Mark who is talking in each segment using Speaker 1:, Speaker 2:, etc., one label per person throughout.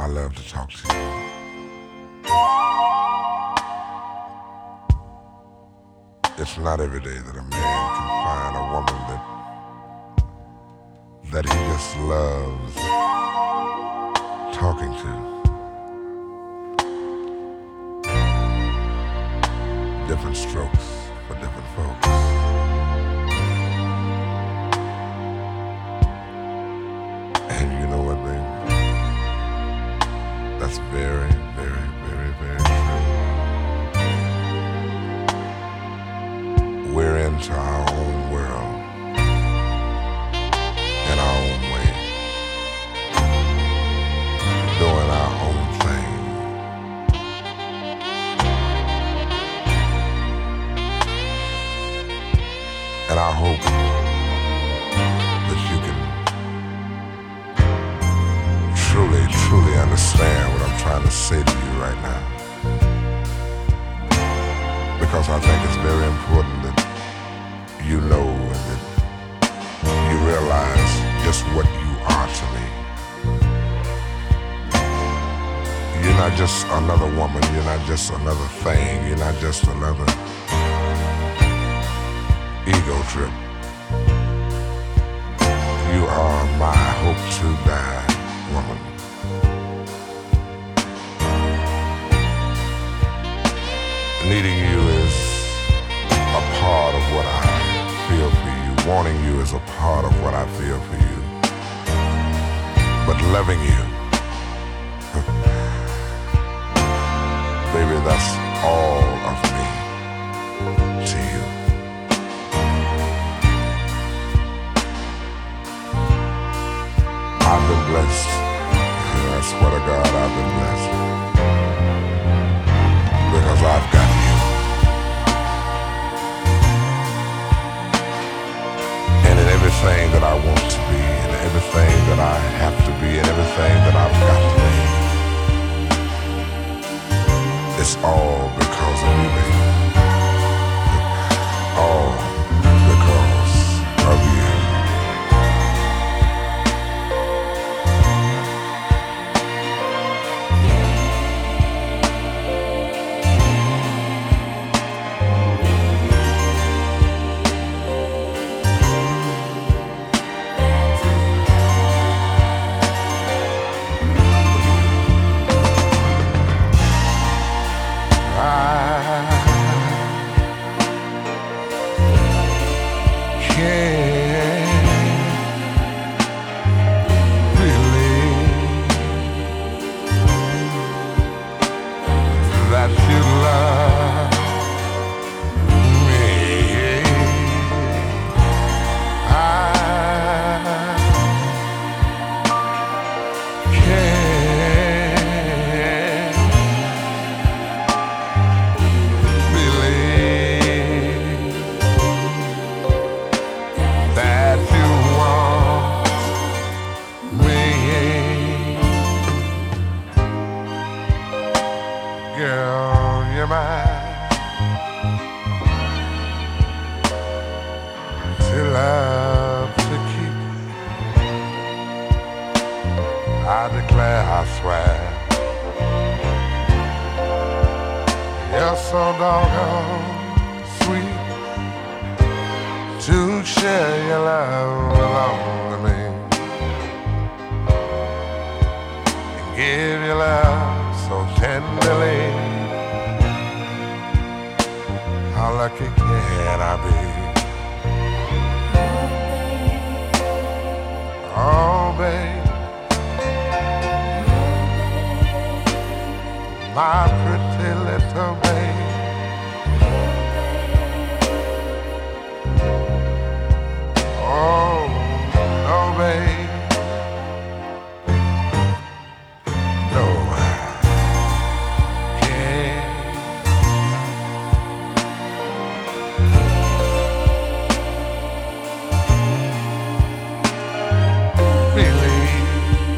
Speaker 1: I love to talk to you. It's not every day that a man can find a woman that he just loves talking to. Different strokes for different folks. And you know what, baby? That's very, very, very, very true. We're into our own world in our own way, doing our own thing. And I hope that you can truly, truly understand what I'm trying to say to you right now. Because I think it's very important that you know and that you realize just what you are to me. You're not just another woman, you're not just another thing, you're not just another ego trip. You are my hope to die woman. Needing you is a part of what I feel for you. Wanting you is a part of what I feel for you. But loving you, baby, that's all of me to you. I've been blessed. I swear to God, I've been blessed. Because I've got you. And in everything that I want to be, and everything that I have to be, and everything that I've got to be, it's all because of you, baby. All because of you.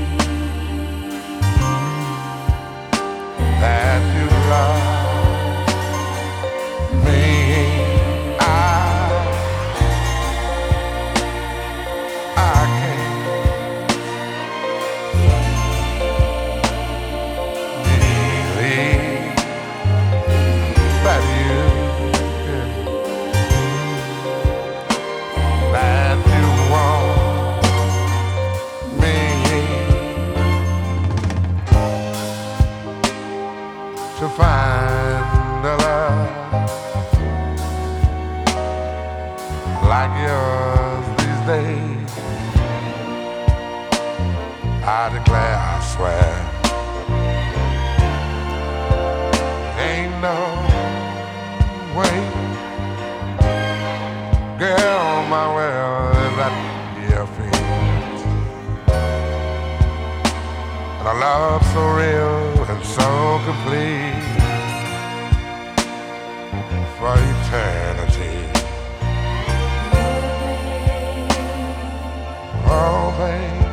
Speaker 2: That you love
Speaker 1: I declare, I swear, ain't no way, girl, my world is at your feet. And a love so real and so complete for eternity. Oh, babe,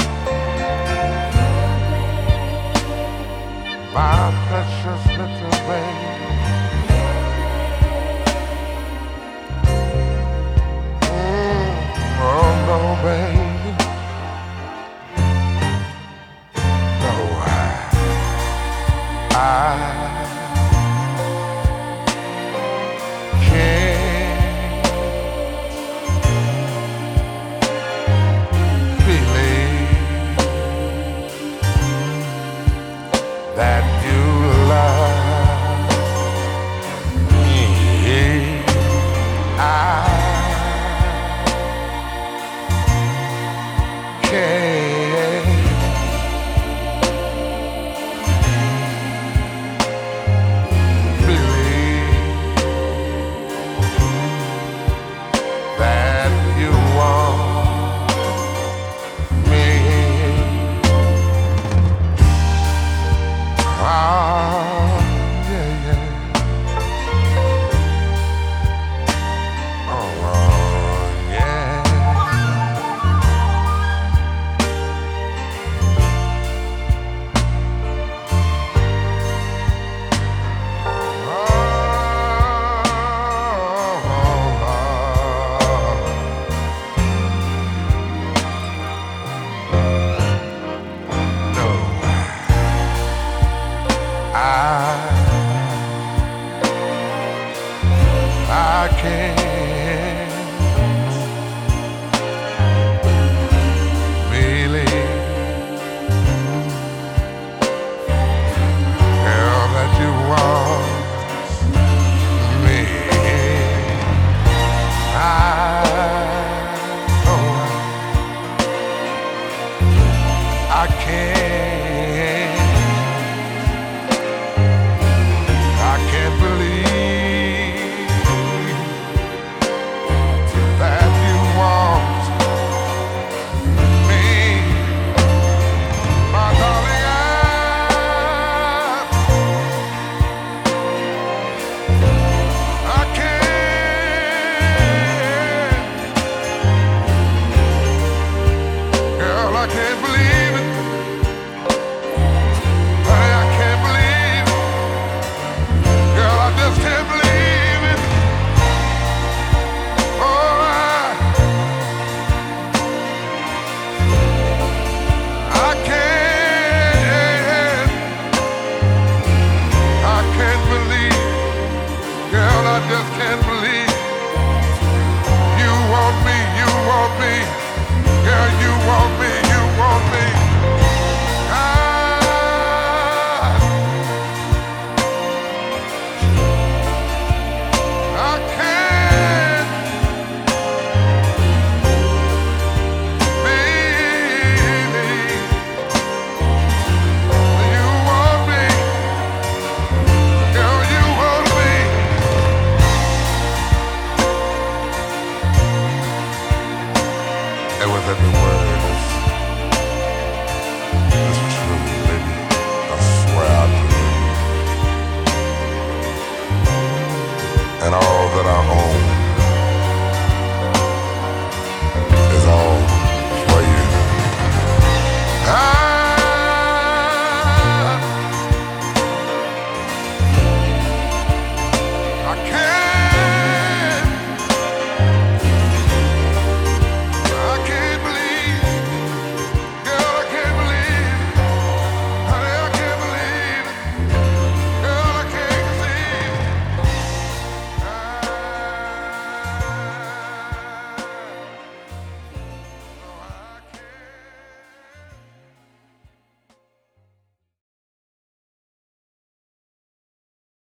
Speaker 1: my precious little babe. Oh, no, babe. No, I can't believe that you love me. I can't believe that you want me. Ah, yeah, yeah. Oh, yeah. No, I can't believe, girl, that you want me. I can't believe that you want me, my darling. I can't, girl, I can't believe it. Honey, I can't believe it. Girl, I just can't believe it. Oh, I can't believe. Girl, I just can't believe. You want me, girl, you want